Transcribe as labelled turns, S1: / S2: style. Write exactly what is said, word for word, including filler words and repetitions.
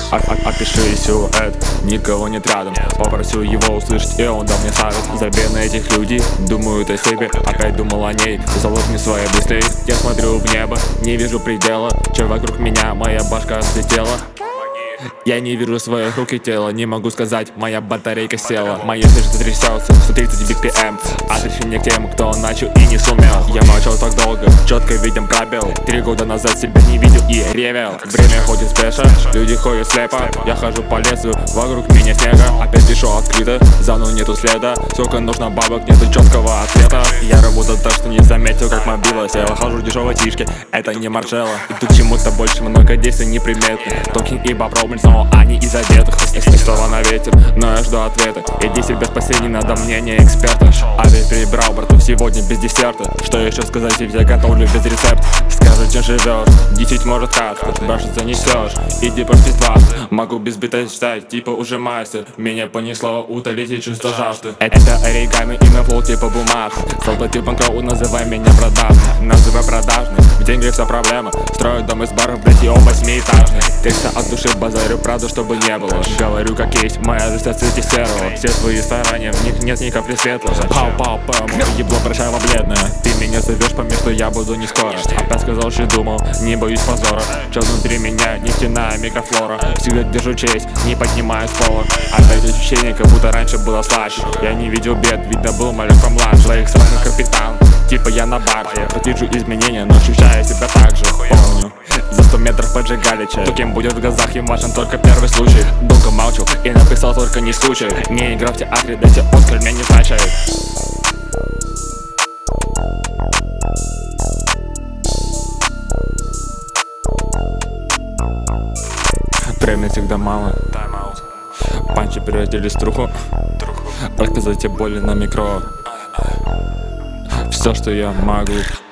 S1: А, а, опиши силуэт, никого нет рядом. Попросил его услышать, и он дал мне совет. Забей на этих людей, думают о себе. Опять думал о ней, залог не своей быстрей. Я смотрю в небо, не вижу предела. Че вокруг меня, моя башка взлетела. Я не вижу своих рук и тела, не могу сказать, моя батарейка села. Мои сердце трясется, сто тридцать би пи эм. Отвращение к тем, кто начал и не сумел. Я молчал так долго, четко видим пробел. Три года назад себя не видел и ревел. Время ходит спеша, люди ходят слепо. Я хожу по лесу, вокруг меня снега. Опять пишу открыто, за мной нету следа. Сколько нужно бабок, нету четкого ответа. Я работал так, что не заметил, как мобила села. Хожу дешевой тишки, это не Маржела. Иду к чему-то больше, много действий неприметных. Токинг и попробуй, но они из одетых. Слова на ветер, но я жду ответа. И десять без спасения, надо мнение эксперта. А ведь перебрал, брату, сегодня без десерта. Что еще сказать, ведь я готовлю без рецепта. Скажи, чем живешь, десять может как-то. Больше занесешь, иди поспи двадцать. Могу без бита читать, типа уже мастер. Меня понесло утолить и чувство жажды. Это оригами, имя флоу типа бумаг. Солдаты банкроу, называй меня продажным. Называй продажным, в деньгах вся проблема. Строят дом из баров, блять, и он восьмиэтажный. Текста от души базарю, правду, чтобы не было. Говорю как есть, моя жизнь в цвете серого. Все свои старания, в них нет ни капли светлого. Пау-пау-пау, ебло прощаво бледное. Ты меня зовешь по месту, я буду не скоро. Опять сказал, что думал, не боюсь позора. Че внутри меня, нефтяная микрофлора. Всегда держу честь, не поднимаю с пола. Опять ощущение, как будто раньше было слаще. Я не видел бед, видно был маленьком младше. Своих сраных капитан, типа я на барже. Предвижу изменения, но ощущаю себя так же. Помню, за сто метров поджигали чай. То кем будет в глазах, им важен только первый случай. Долго молчал и написал только не случай. Не игра в театре, дайте Оскар меня не значит. Времени всегда мало. Панчи превратились в труху. Рассказать о боли на микро. Все, что я могу.